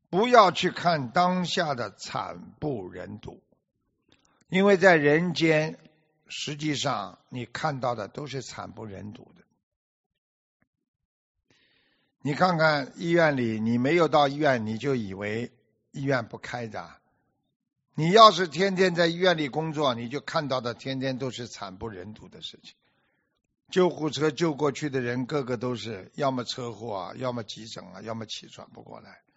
不要去看当下的惨不忍睹，因为在人间实际上你看到的都是惨不忍睹的。你看看医院里，你没有到医院你就以为医院不开的，你要是天天在医院里工作，你就看到的天天都是惨不忍睹的事情。救护车救过去的人个个都是要么车祸啊，要么急诊啊，要么气喘不过来，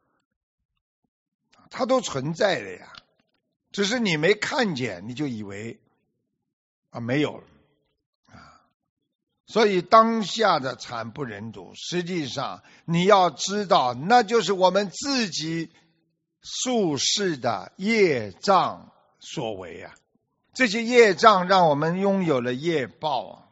它都存在的呀，只是你没看见，你就以为没有了啊。所以当下的惨不忍睹，实际上你要知道，那就是我们自己宿世的业障所为啊。这些业障让我们拥有了业报啊。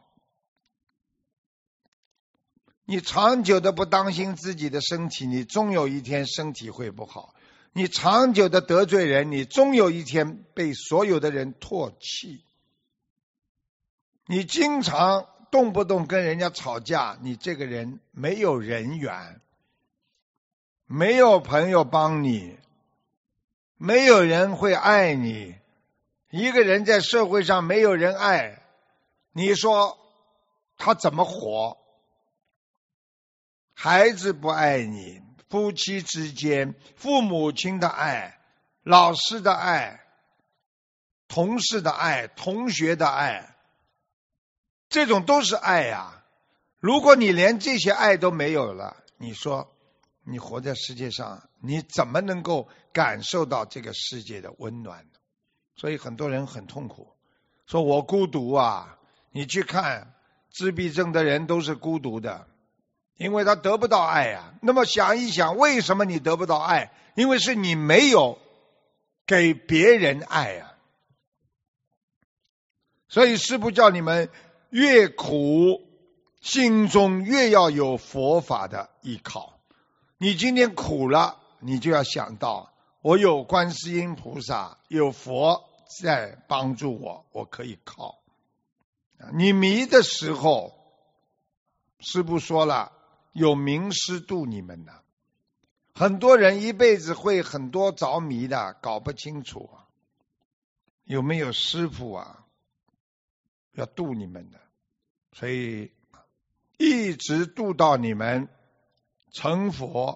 你长久的不当心自己的身体，你终有一天身体会不好。你长久的得罪人，你终有一天被所有的人唾弃。你经常动不动跟人家吵架，你这个人没有人缘，没有朋友帮你，没有人会爱你。一个人在社会上没有人爱，你说他怎么活？孩子不爱你，夫妻之间，父母亲的爱，老师的爱，同事的爱，同学的爱，这种都是爱呀。如果你连这些爱都没有了，你说你活在世界上，你怎么能够感受到这个世界的温暖呢？所以很多人很痛苦，说我孤独啊。你去看自闭症的人都是孤独的，因为他得不到爱啊。那么想一想，为什么你得不到爱？因为是你没有给别人爱啊。所以师父叫你们越苦，心中越要有佛法的依靠。你今天苦了，你就要想到，我有观世音菩萨，有佛在帮助我，我可以靠。你迷的时候，师父说了，有名师度你们的。很多人一辈子会很多着迷的，搞不清楚有没有师父啊，要度你们的。所以一直度到你们成佛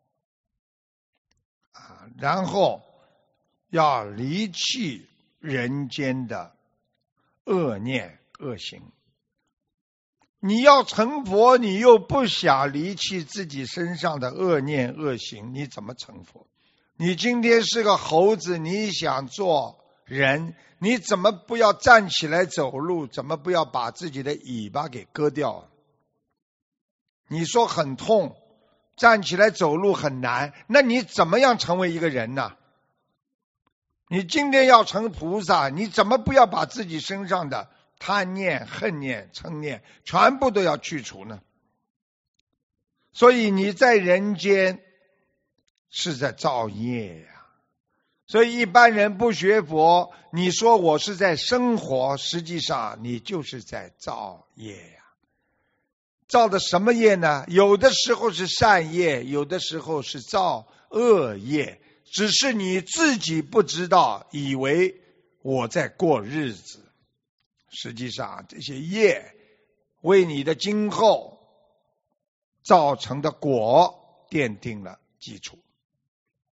然后要离弃人间的恶念恶行。你要成佛，你又不想离弃自己身上的恶念恶行，你怎么成佛？你今天是个猴子，你想做人，你怎么不要站起来走路？怎么不要把自己的尾巴给割掉？你说很痛，站起来走路很难，那你怎么样成为一个人呢？你今天要成菩萨，你怎么不要把自己身上的贪念、恨念、嗔念全部都要去除呢？所以你在人间是在造业呀。所以一般人不学佛，你说我是在生活，实际上你就是在造业呀。造的什么业呢？有的时候是善业，有的时候是造恶业，只是你自己不知道，以为我在过日子。实际上这些业为你的今后造成的果奠定了基础。